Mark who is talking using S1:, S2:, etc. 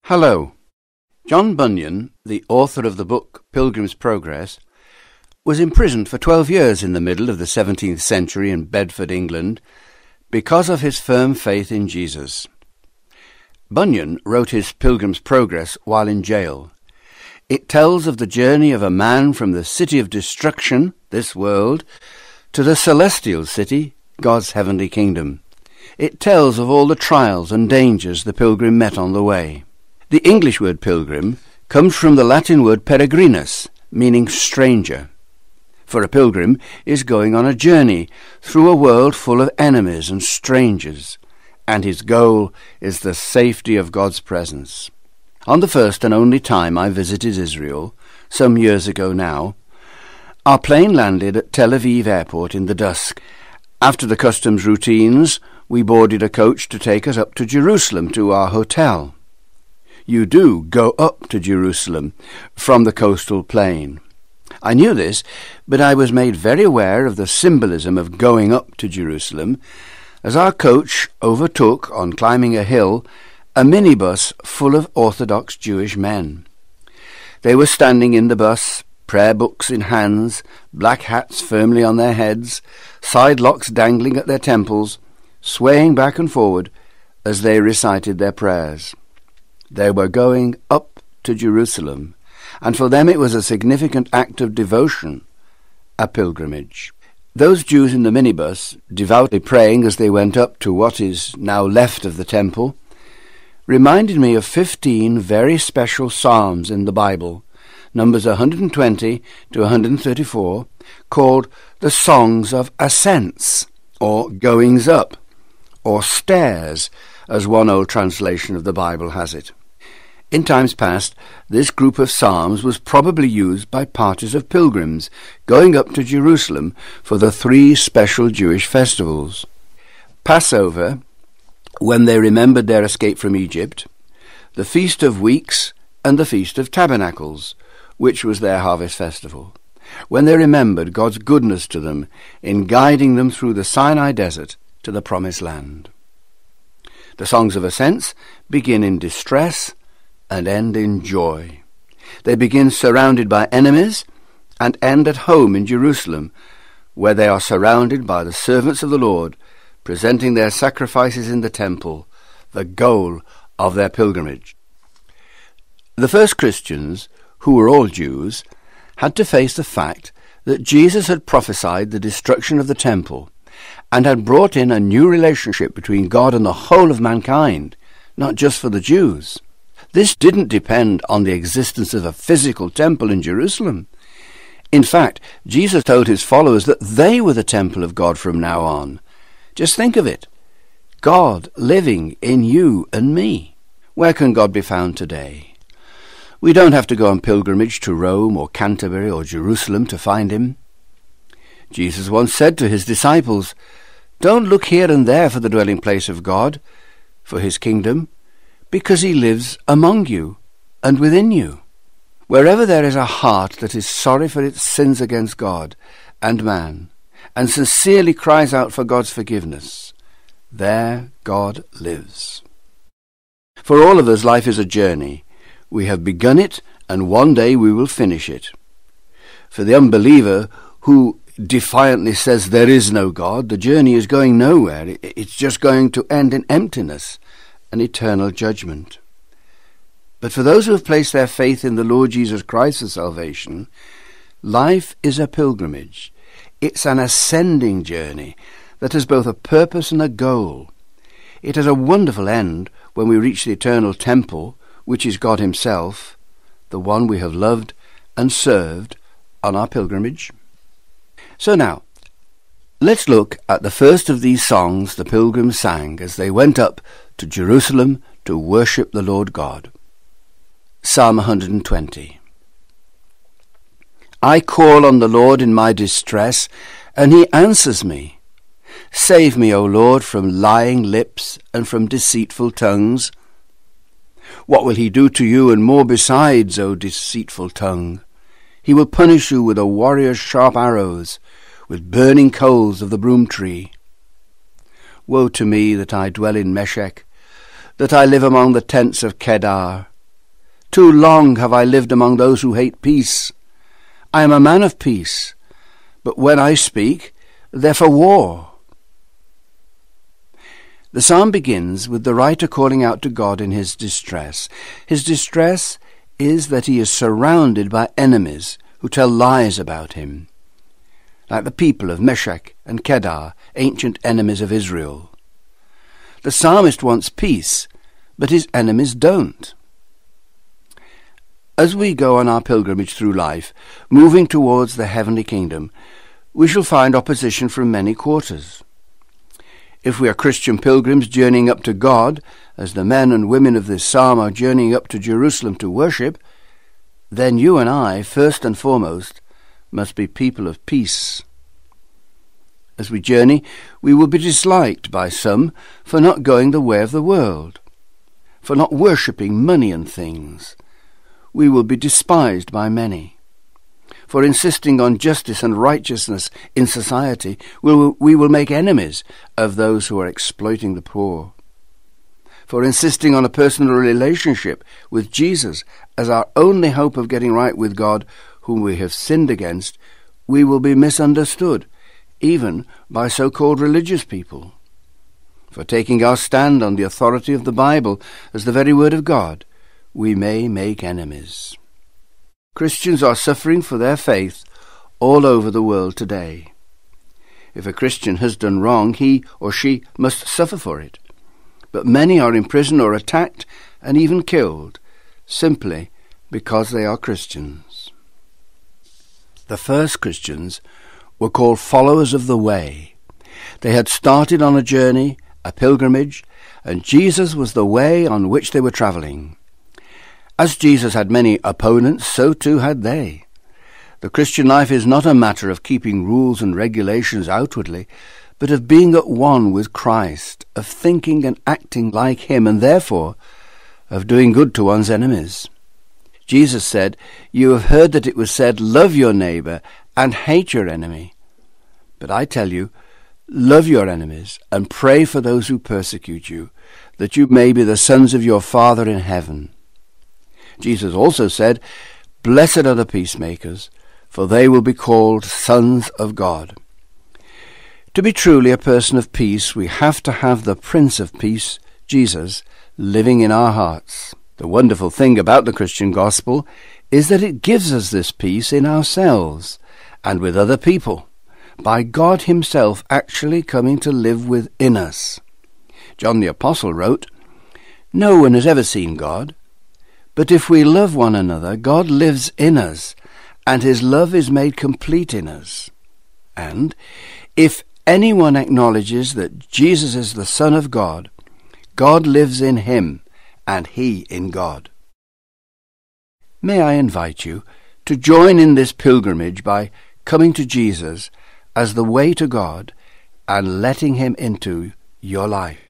S1: Hello. John Bunyan, the author of the book Pilgrim's Progress, was imprisoned for 12 years in the middle of the 17th century in Bedford, England, because of his firm faith in Jesus. Bunyan wrote his Pilgrim's Progress while in jail. It tells of the journey of a man from the city of destruction, this world, to the celestial city, God's heavenly kingdom. It tells of all the trials and dangers the pilgrim met on the way. The English word pilgrim comes from the Latin word peregrinus, meaning stranger. For a pilgrim is going on a journey through a world full of enemies and strangers, and his goal is the safety of God's presence. On the first and only time I visited Israel, some years ago now, our plane landed at Tel Aviv airport in the dusk. After the customs routines, we boarded a coach to take us up to Jerusalem to our hotel. You do go up to Jerusalem from the coastal plain. I knew this, but I was made very aware of the symbolism of going up to Jerusalem as our coach overtook, on climbing a hill, a minibus full of Orthodox Jewish men. They were standing in the bus, prayer books in hands, black hats firmly on their heads, side locks dangling at their temples, swaying back and forward as they recited their prayers. They were going up to Jerusalem, and for them it was a significant act of devotion, a pilgrimage. Those Jews in the minibus, devoutly praying as they went up to what is now left of the temple, reminded me of 15 very special psalms in the Bible, Numbers 120 to 134, called the Songs of Ascents, or Goings Up, or Stairs, as one old translation of the Bible has it. In times past, this group of psalms was probably used by parties of pilgrims going up to Jerusalem for the 3 special Jewish festivals: Passover, when they remembered their escape from Egypt; the Feast of Weeks; and the Feast of Tabernacles, which was their harvest festival, when they remembered God's goodness to them in guiding them through the Sinai desert to the Promised Land. The Songs of Ascents begin in distress and end in joy. They begin surrounded by enemies and end at home in Jerusalem, where they are surrounded by the servants of the Lord, presenting their sacrifices in the temple, the goal of their pilgrimage. The first Christians, who were all Jews, had to face the fact that Jesus had prophesied the destruction of the temple and had brought in a new relationship between God and the whole of mankind, not just for the Jews. This didn't depend on the existence of a physical temple in Jerusalem. In fact, Jesus told his followers that they were the temple of God from now on. Just think of it. God living in you and me. Where can God be found today? We don't have to go on pilgrimage to Rome or Canterbury or Jerusalem to find him. Jesus once said to his disciples, "Don't look here and there for the dwelling place of God, for his kingdom, because he lives among you and within you." Wherever there is a heart that is sorry for its sins against God and man, and sincerely cries out for God's forgiveness, there God lives. For all of us, life is a journey. We have begun it, and one day we will finish it. For the unbeliever who defiantly says there is no God, the journey is going nowhere. It's just going to end in emptiness and eternal judgment. But for those who have placed their faith in the Lord Jesus Christ for salvation, life is a pilgrimage. It's an ascending journey that has both a purpose and a goal. It has a wonderful end when we reach the eternal temple, which is God himself, the one we have loved and served on our pilgrimage. So now, let's look at the first of these songs the pilgrims sang as they went up to Jerusalem to worship the Lord God. Psalm 120. I call on the Lord in my distress, and he answers me. Save me, O Lord, from lying lips and from deceitful tongues. What will he do to you and more besides, O deceitful tongue? He will punish you with a warrior's sharp arrows, with burning coals of the broom tree. Woe to me that I dwell in Meshech, that I live among the tents of Kedar, Too long have I lived among those who hate peace. I am a man of peace, but when I speak, they're for war. The psalm begins with the writer calling out to God in his distress. His distress is that he is surrounded by enemies who tell lies about him, like the people of Meshech and Kedar, ancient enemies of Israel. The psalmist wants peace, but his enemies don't. As we go on our pilgrimage through life, moving towards the heavenly kingdom, we shall find opposition from many quarters. If we are Christian pilgrims journeying up to God, as the men and women of this psalm are journeying up to Jerusalem to worship, then you and I, first and foremost, must be people of peace. As we journey, we will be disliked by some for not going the way of the world, for not worshipping money and things. We will be despised by many. For insisting on justice and righteousness in society, we will make enemies of those who are exploiting the poor. For insisting on a personal relationship with Jesus as our only hope of getting right with God, whom we have sinned against, we will be misunderstood, even by so-called religious people. For taking our stand on the authority of the Bible as the very word of God, we may make enemies. Christians are suffering for their faith all over the world today. If a Christian has done wrong, he or she must suffer for it. But many are in prison or attacked and even killed, simply because they are Christians. The first Christians were called followers of the way. They had started on a journey, a pilgrimage, and Jesus was the way on which they were travelling. As Jesus had many opponents, so too had they. The Christian life is not a matter of keeping rules and regulations outwardly, but of being at one with Christ, of thinking and acting like him, and therefore of doing good to one's enemies. Jesus said, "You have heard that it was said, 'Love your neighbour and hate your enemy.' But I tell you, love your enemies and pray for those who persecute you, that you may be the sons of your Father in heaven." Jesus also said, "Blessed are the peacemakers, for they will be called sons of God." To be truly a person of peace, we have to have the Prince of Peace, Jesus, living in our hearts. The wonderful thing about the Christian gospel is that it gives us this peace in ourselves and with other people, by God himself actually coming to live within us. John the Apostle wrote, "No one has ever seen God, but if we love one another, God lives in us, and his love is made complete in us. And if anyone acknowledges that Jesus is the Son of God, God lives in him, and he in God." May I invite you to join in this pilgrimage by coming to Jesus as the way to God and letting him into your life.